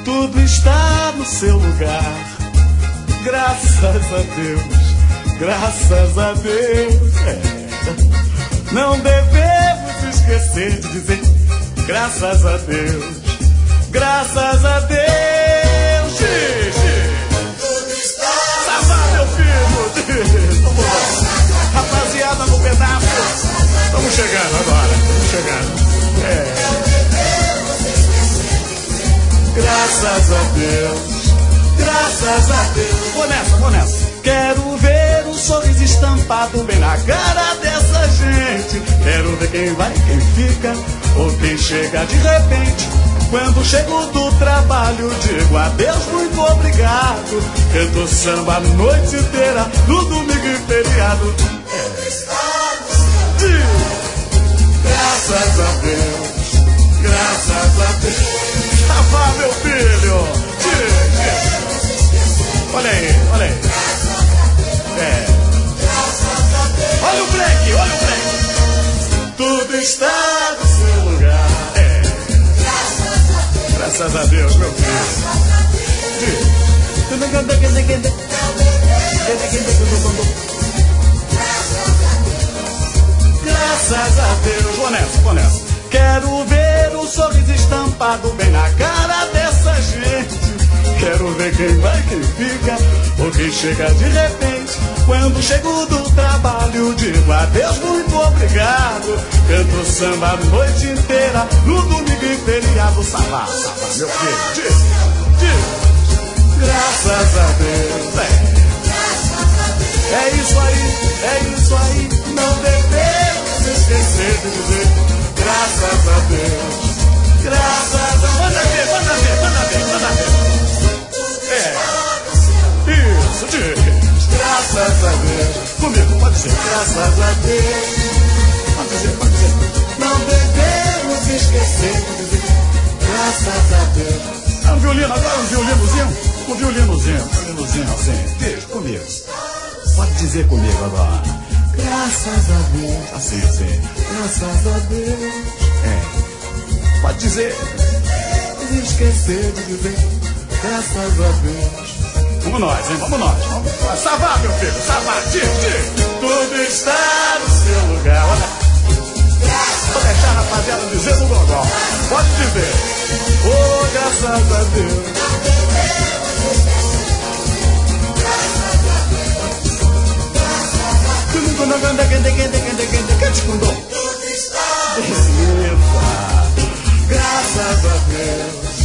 Tudo está no seu lugar. Graças a Deus, graças a Deus. Não devemos esquecer de dizer graças a Deus, graças a Deus. Tudo está Sabá, meu filho. Vamos lá. Rapaziada no pedaço. Estamos chegando agora, estamos chegando. Graças a Deus, graças a Deus. Vou nessa. Quero ver um sorriso estampado bem na cara dessa gente. Quero ver quem vai, quem fica ou quem chega de repente. Quando chego do trabalho, digo adeus, muito obrigado. Canto samba a noite inteira, no domingo e feriado. Graças a Deus, graças a Deus. Vá, meu filho. Olha aí. Olha o break. Tudo está no seu lugar. Graças a Deus, meu filho. Graças a Deus. Vou nessa. Quero ver um sorriso estampado bem na cara dessa gente. Quero ver quem vai, quem fica ou quem chega de repente. Quando chego do trabalho, digo adeus, muito obrigado. Canto samba a noite inteira, no domingo e feriado. Sabá, meu filho. Graças a Deus. É isso aí. Não devemos esquecer de dizer graças a Deus. Graças a Deus. Manda ver. Isso, diz. Graças a Deus. Comigo, pode ser. Graças a Deus. Pode dizer. Não devemos esquecer de dizer graças a Deus. Um violino, agora um violinozinho. Um violinozinho assim. Diz comigo. Pode dizer comigo agora. Graças a Deus. Assim. Graças a Deus. Pode dizer. Esquecer de dizer graças a Deus. Vamos nós, hein? Vamos nós. Savá, meu filho. Savá. Tudo está no seu lugar. Olha. Vou deixar a rapaziada dizer no gogó. Pode dizer. Oh, graças a Deus. Tudo está. Beleza. Graças a Deus.